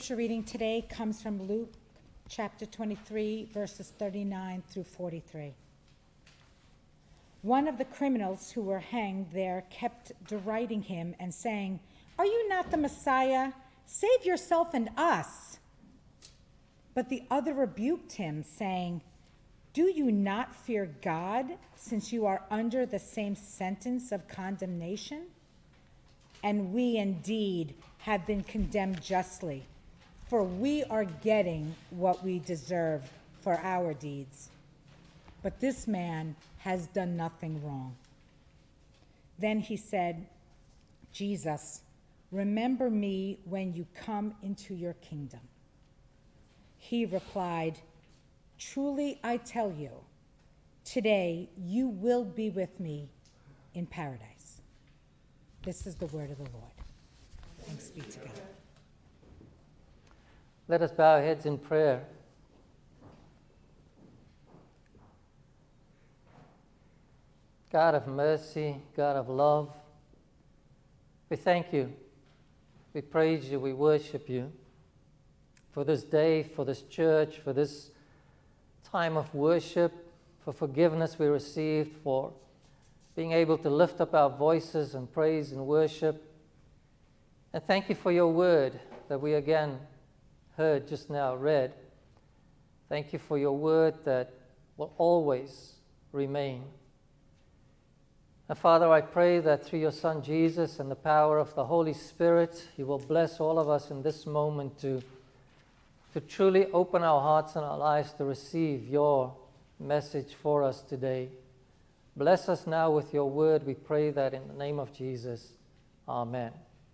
scripture reading today comes from Luke chapter 23, verses 39 through 43. One of the criminals who were hanged there kept deriding him and saying, "Are you not the Messiah? Save yourself and us." But the other rebuked him, saying, "Do you not fear God, since you are under the same sentence of condemnation? And we indeed have been condemned justly, for we are getting what we deserve for our deeds. But this man has done nothing wrong." Then he said, "Jesus, remember me when you come into your kingdom." He replied, "Truly I tell you, today you will be with me in paradise." This is the word of the Lord. Thanks be to God. Let us bow our heads in prayer. God of mercy, God of love, we thank you, we praise you, we worship you for this day, for this church, for this time of worship, for forgiveness we received, for being able to lift up our voices and praise and worship. And thank you for your word that we again heard just now, read. Thank you for your word that will always remain. And Father, I pray that through your Son Jesus and the power of the Holy Spirit, you will bless all of us in this moment to truly open our hearts and our lives to receive your message for us today. Bless us now with your word. We pray that in the name of Jesus. Amen.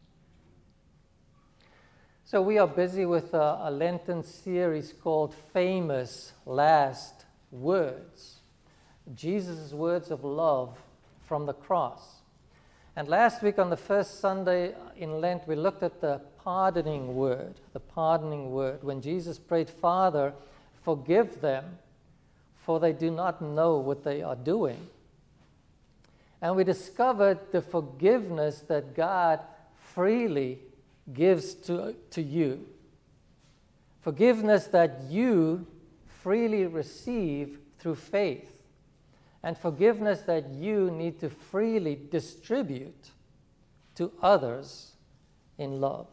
So we are busy with a Lenten series called Famous Last Words. Jesus' words of love from the cross. And last week on the first Sunday in Lent, we looked at the pardoning word, when Jesus prayed, "Father, forgive them, for they do not know what they are doing." And we discovered the forgiveness that God freely gives to you. Forgiveness that you freely receive through faith. And forgiveness that you need to freely distribute to others in love.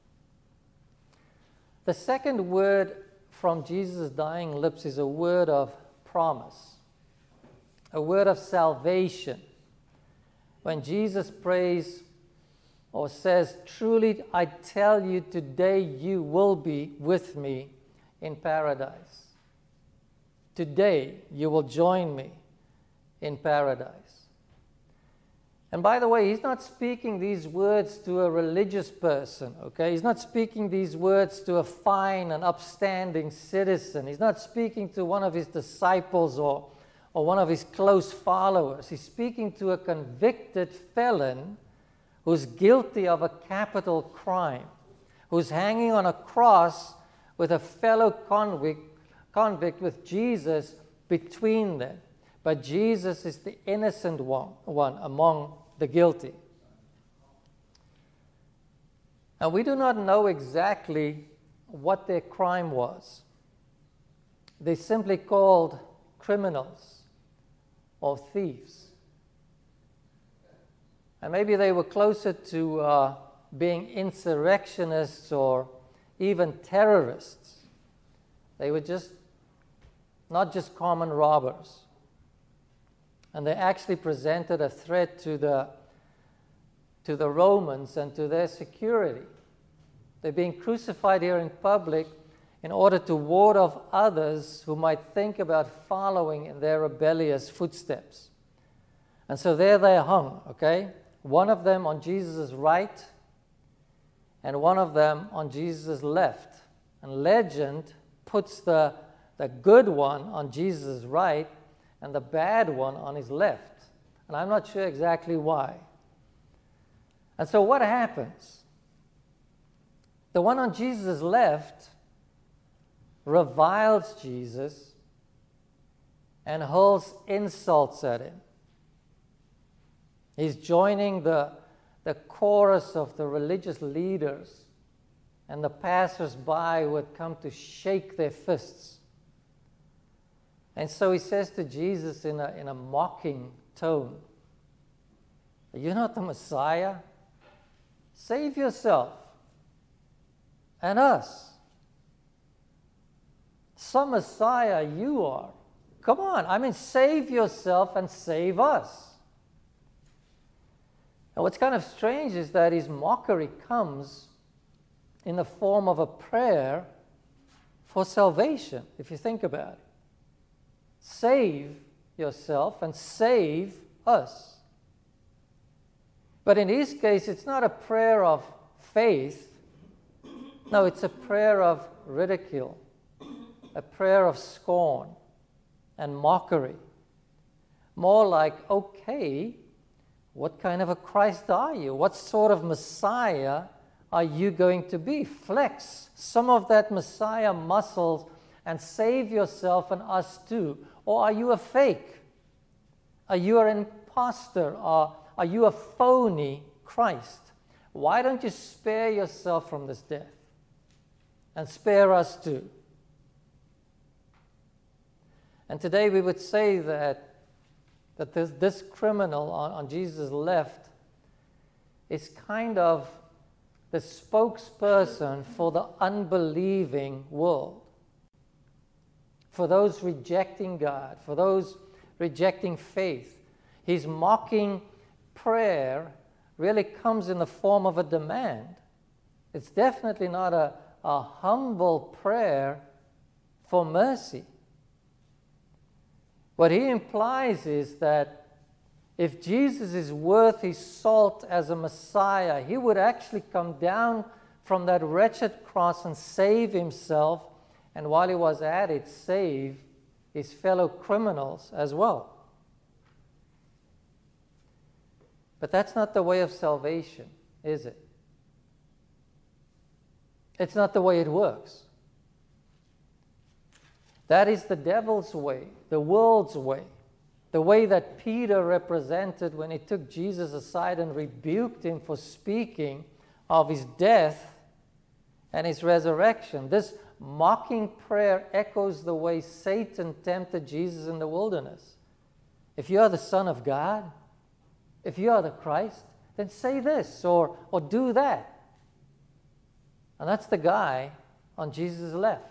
The second word from Jesus' dying lips is a word of promise, a word of salvation. When Jesus prays or says, "Truly I tell you, today you will be with me in paradise. Today you will join me in paradise." And by the way, he's not speaking these words to a religious person, okay? He's not speaking these words to a fine and upstanding citizen. He's not speaking to one of his disciples or one of his close followers. He's speaking to a convicted felon who's guilty of a capital crime, who's hanging on a cross with a fellow convict with Jesus between them. But Jesus is the innocent one among the guilty. And we do not know exactly what their crime was. They simply called criminals or thieves. And maybe they were closer to being insurrectionists or even terrorists. They were not just common robbers. And they actually presented a threat to the Romans and to their security. They're being crucified here in public in order to ward off others who might think about following in their rebellious footsteps. And so there they hung, okay? One of them on Jesus' right and one of them on Jesus' left. And legend puts the good one on Jesus' right and the bad one on his left. And I'm not sure exactly why. And so what happens? The one on Jesus' left reviles Jesus and hurls insults at him. He's joining the chorus of the religious leaders and the passers-by would come to shake their fists. And so he says to Jesus in a mocking tone, "Are you not the Messiah? Save yourself and us. Some Messiah you are. Come on, save yourself and save us." And what's kind of strange is that his mockery comes in the form of a prayer for salvation, if you think about it. Save yourself and save us. But in his case, it's not a prayer of faith. No, it's a prayer of ridicule, a prayer of scorn and mockery. More like, okay, what kind of a Christ are you? What sort of Messiah are you going to be? Flex some of that Messiah muscles and save yourself and us too. Or are you a fake? Are you an imposter? Or are you a phony Christ? Why don't you spare yourself from this death and spare us too? And today we would say that this criminal on Jesus' left is kind of the spokesperson for the unbelieving world, for those rejecting God, for those rejecting faith. His mocking prayer really comes in the form of a demand. It's definitely not a humble prayer for mercy. What he implies is that if Jesus is worth his salt as a Messiah, he would actually come down from that wretched cross and save himself, and while he was at it, save his fellow criminals as well. But that's not the way of salvation, is it? It's not the way it works. That is the devil's way, the world's way, the way that Peter represented when he took Jesus aside and rebuked him for speaking of his death and his resurrection. This mocking prayer echoes the way Satan tempted Jesus in the wilderness. If you are the Son of God, if you are the Christ, then say this or do that. And that's the guy on Jesus' left.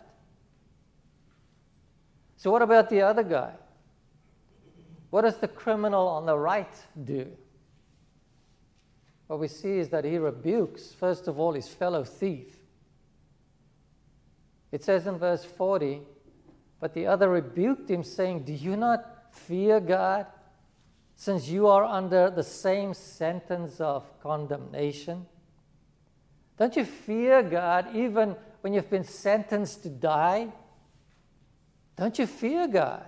So what about the other guy? What does the criminal on the right do? What we see is that he rebukes, first of all, his fellow thief. It says in verse 40, "But the other rebuked him, saying, 'Do you not fear God, since you are under the same sentence of condemnation?'" Don't you fear God even when you've been sentenced to die? Don't you fear God?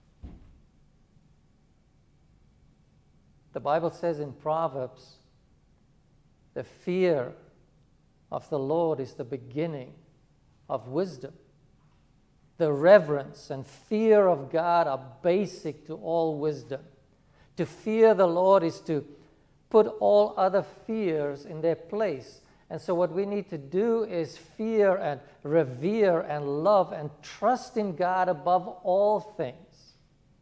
The Bible says in Proverbs, the fear of the Lord is the beginning of wisdom. The reverence and fear of God are basic to all wisdom. To fear the Lord is to put all other fears in their place. And so what we need to do is fear and revere and love and trust in God above all things.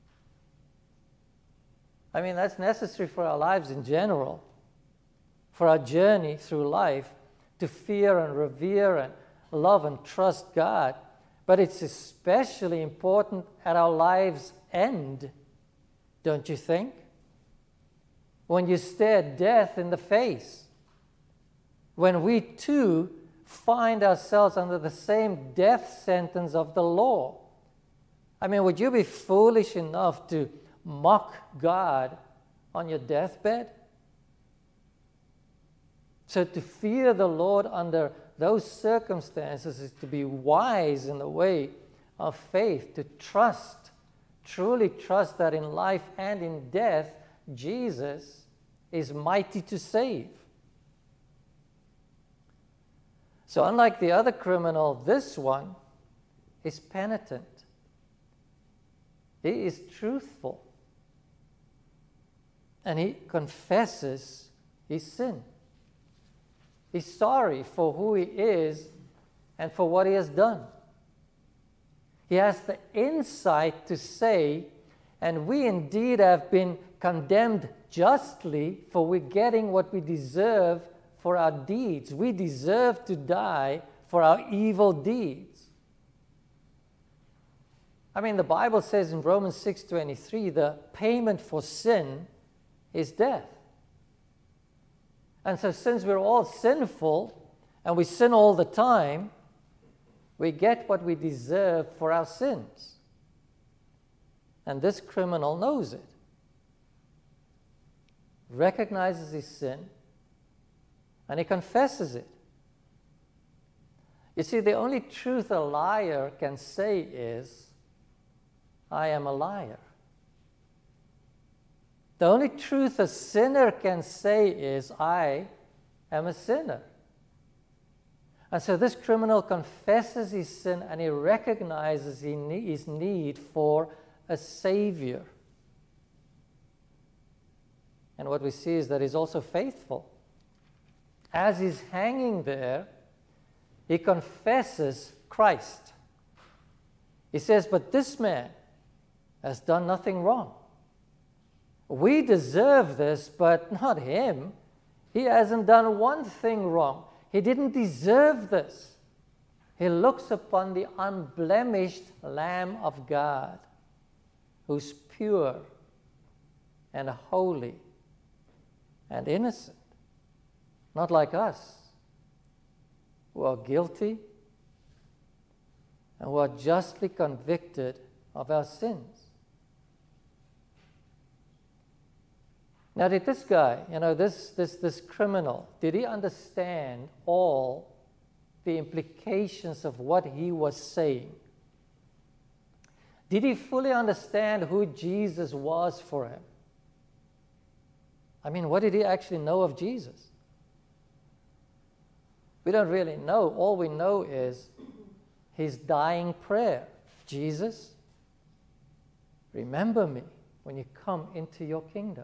That's necessary for our lives in general, for our journey through life, to fear and revere and love and trust God. But it's especially important at our lives' end, don't you think? When you stare death in the face. When we too find ourselves under the same death sentence of the law. Would you be foolish enough to mock God on your deathbed? So to fear the Lord under those circumstances is to be wise in the way of faith, to trust, truly trust that in life and in death, Jesus is mighty to save. So unlike the other criminal, this one is penitent. He is truthful. And he confesses his sin. He's sorry for who he is and for what he has done. He has the insight to say, and we indeed have been condemned justly, for we're getting what we deserve for our deeds. We deserve to die for our evil deeds. I mean, the Bible says in Romans 6:23, the payment for sin is death. And so since we're all sinful, and we sin all the time, we get what we deserve for our sins. And this criminal knows it, recognizes his sin, and he confesses it. You see, the only truth a liar can say is, I am a liar. The only truth a sinner can say is, I am a sinner. And so this criminal confesses his sin, and he recognizes his need for a Savior. And what we see is that he's also faithful. As he's hanging there, he confesses Christ. He says, but this man has done nothing wrong. We deserve this, but not him. He hasn't done one thing wrong. He didn't deserve this. He looks upon the unblemished Lamb of God, who's pure and holy and innocent, not like us, who are guilty and who are justly convicted of our sins. Now, did this guy, this criminal, did he understand all the implications of what he was saying? Did he fully understand who Jesus was for him? I mean, what did he actually know of Jesus? We don't really know. All we know is his dying prayer. Jesus, remember me when you come into your kingdom.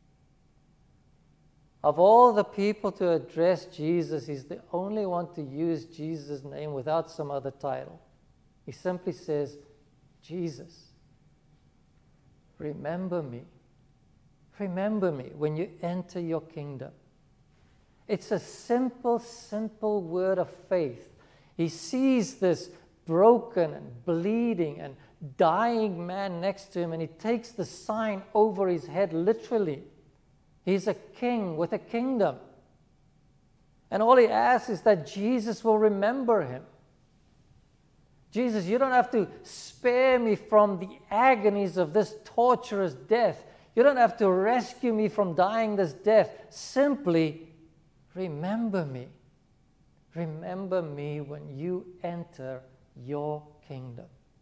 Of all the people to address Jesus, he's the only one to use Jesus' name without some other title. He simply says, Jesus, remember me. Remember me when you enter your kingdom. It's a simple, simple word of faith. He sees this broken and bleeding and dying man next to him, and he takes the sign over his head literally. He's a king with a kingdom. And all he asks is that Jesus will remember him. Jesus, you don't have to spare me from the agonies of this torturous death. You don't have to rescue me from dying this death. Simply remember me. Remember me when you enter your kingdom.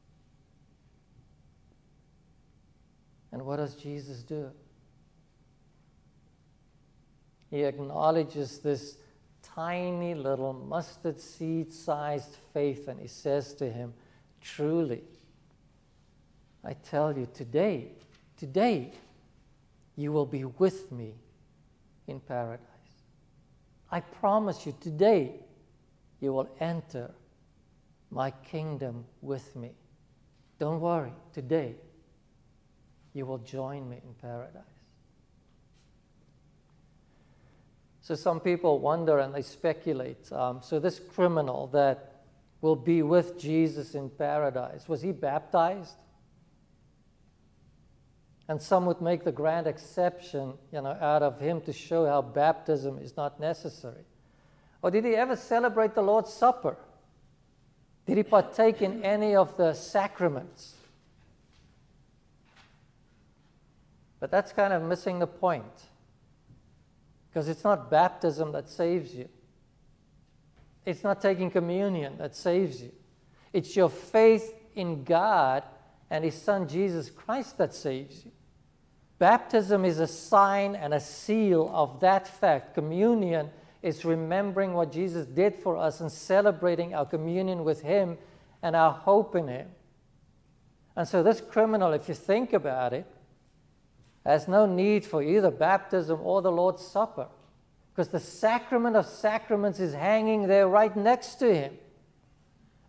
And what does Jesus do? He acknowledges this tiny little mustard seed-sized faith, and he says to him, truly, I tell you, today, you will be with me in paradise. I promise you, today, you will enter my kingdom with me. Don't worry, today, you will join me in paradise. So some people wonder and they speculate. So this criminal that will be with Jesus in paradise, was he baptized? And some would make the grand exception, out of him to show how baptism is not necessary. Or did he ever celebrate the Lord's Supper? Did he partake in any of the sacraments? But that's kind of missing the point. Because it's not baptism that saves you. It's not taking communion that saves you. It's your faith in God and His Son Jesus Christ that saves you. Baptism is a sign and a seal of that fact. Communion is remembering what Jesus did for us and celebrating our communion with Him and our hope in Him. And so this criminal, if you think about it, has no need for either baptism or the Lord's Supper, because the sacrament of sacraments is hanging there right next to him.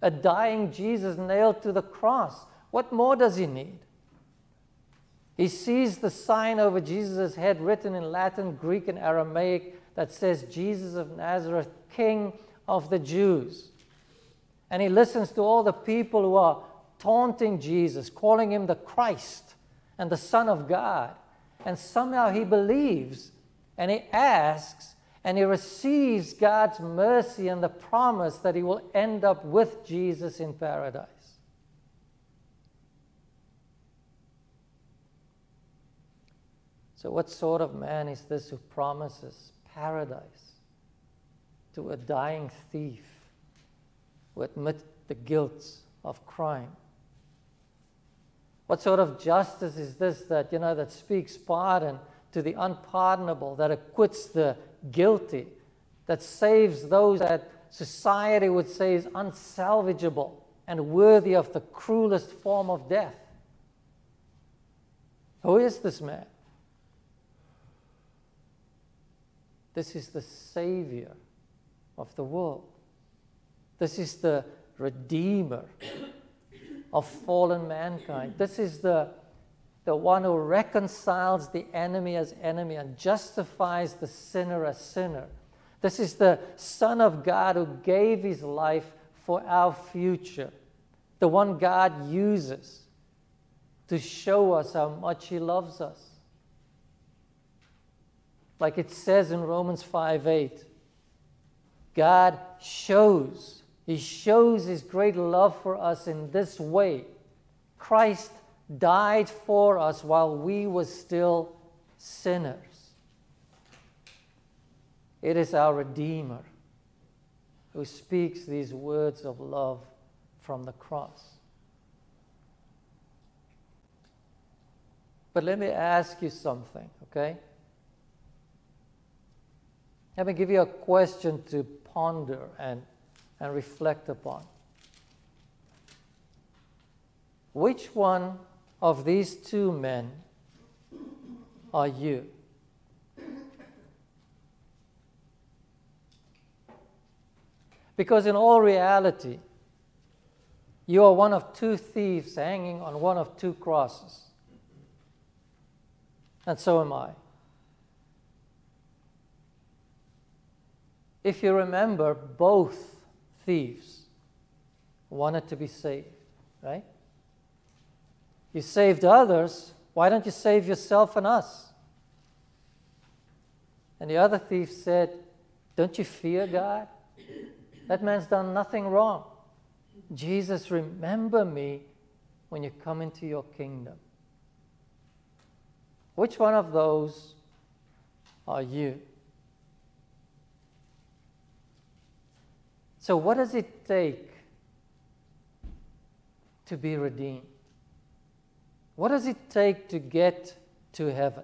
a dying Jesus nailed to the cross. What more does he need? He sees the sign over Jesus' head written in Latin, Greek, and Aramaic that says, Jesus of Nazareth, King of the Jews. And he listens to all the people who are taunting Jesus, calling him the Christ and the Son of God. And somehow he believes, and he asks, and he receives God's mercy and the promise that he will end up with Jesus in paradise. So what sort of man is this who promises paradise to a dying thief who admits the guilt of crime? What sort of justice is this that, that speaks pardon to the unpardonable, that acquits the guilty, that saves those that society would say is unsalvageable and worthy of the cruelest form of death? Who is this man? This is the Savior of the world. This is the Redeemer of fallen mankind. This is the one who reconciles the enemy as enemy and justifies the sinner as sinner. This is the Son of God who gave his life for our future, the one God uses to show us how much he loves us. Like it says in Romans 5:8, God shows his great love for us in this way. Christ died for us while we were still sinners. It is our Redeemer who speaks these words of love from the cross. But let me ask you something, okay? Let me give you a question to ponder and reflect upon. Which one of these two men are you? Because in all reality, you are one of two thieves hanging on one of two crosses. And so am I. If you remember, both thieves wanted to be saved, right? You saved others, why don't you save yourself and us? And the other thief said, don't you fear God? That man's done nothing wrong. Jesus, remember me when you come into your kingdom. Which one of those are you? So what does it take to be redeemed? What does it take to get to heaven?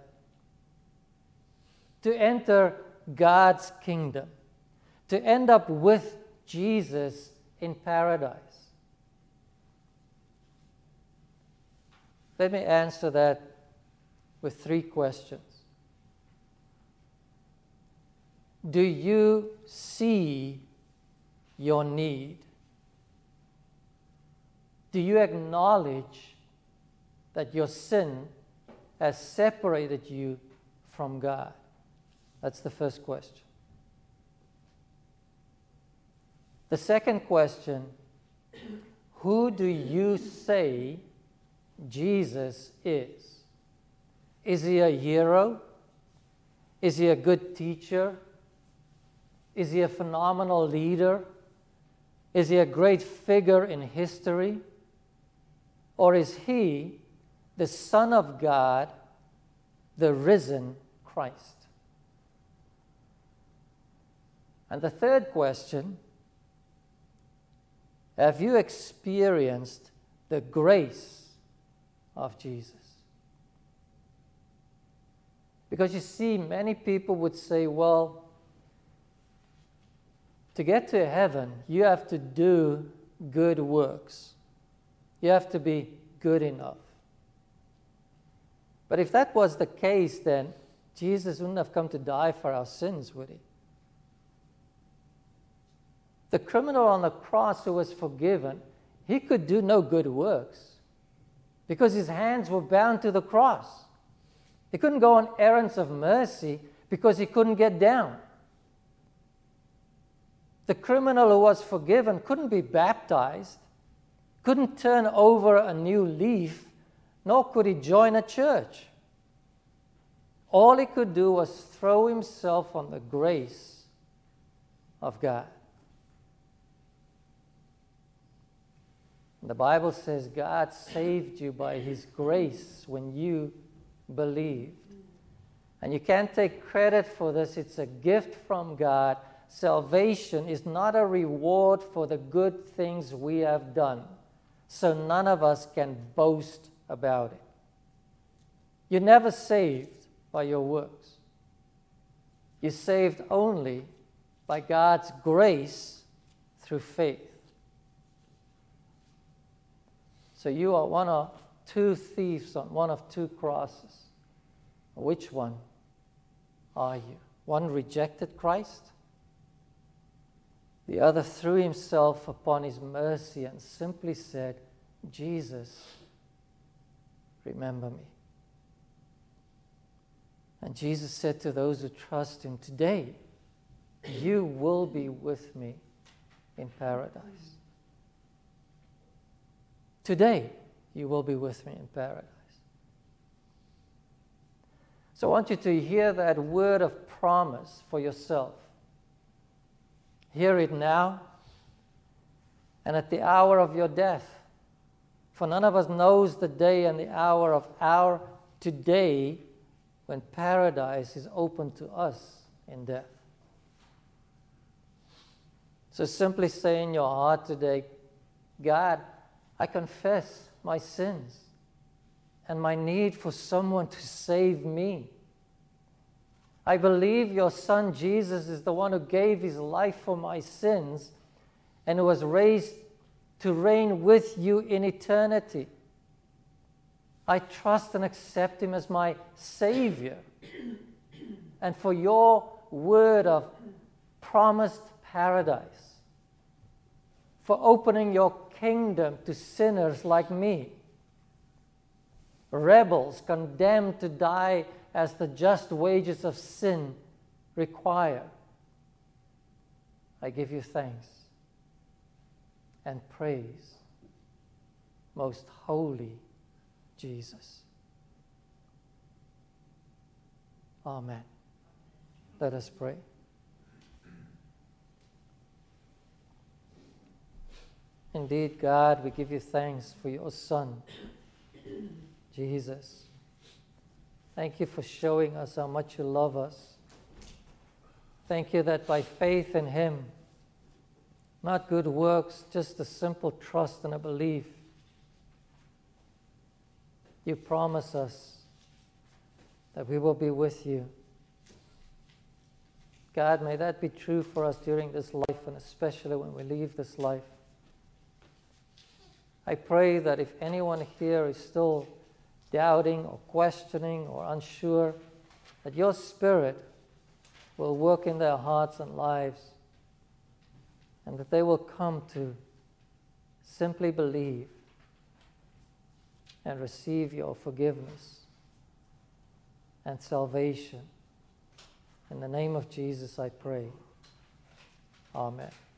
To enter God's kingdom? To end up with Jesus in paradise? Let me answer that with 3 questions. Do you see your need? Do you acknowledge that your sin has separated you from God? That's the first question. The second question, who do you say Jesus is? Is he a hero? Is he a good teacher? Is he a phenomenal leader? Is he a great figure in history? Or is he the Son of God, the risen Christ? And the third question, have you experienced the grace of Jesus? Because you see, many people would say, well, to get to heaven, you have to do good works. You have to be good enough. But if that was the case, then Jesus wouldn't have come to die for our sins, would he? The criminal on the cross who was forgiven, he could do no good works because his hands were bound to the cross. He couldn't go on errands of mercy because he couldn't get down. The criminal who was forgiven couldn't be baptized, couldn't turn over a new leaf, nor could he join a church. All he could do was throw himself on the grace of God. The Bible says God saved you by His grace when you believed. And you can't take credit for this. It's a gift from God. Salvation is not a reward for the good things we have done. So none of us can boast about it. You're never saved by your works. You're saved only by God's grace through faith. So you are one of two thieves on one of two crosses. Which one are you? One rejected Christ. The other threw himself upon His mercy and simply said, Jesus, remember me. And Jesus said to those who trust Him, today you will be with me in paradise. Today, you will be with me in paradise. So I want you to hear that word of promise for yourself. Hear it now and at the hour of your death. For none of us knows the day and the hour of our today when paradise is open to us in death. So simply say in your heart today, God, I confess my sins and my need for someone to save me. I believe your Son Jesus is the one who gave His life for my sins and who was raised to reign with you in eternity. I trust and accept Him as my Savior. And for your word of promised paradise, for opening your kingdom to sinners like me, rebels condemned to die as the just wages of sin require. I give you thanks and praise, most holy Jesus. Amen. Let us pray. Indeed, God, we give you thanks for your Son, Jesus. Thank you for showing us how much you love us. Thank you that by faith in Him, not good works, just a simple trust and a belief, you promise us that we will be with you. God, may that be true for us during this life and especially when we leave this life. I pray that if anyone here is still doubting or questioning or unsure, that your Spirit will work in their hearts and lives and that they will come to simply believe and receive your forgiveness and salvation. In the name of Jesus I pray. Amen.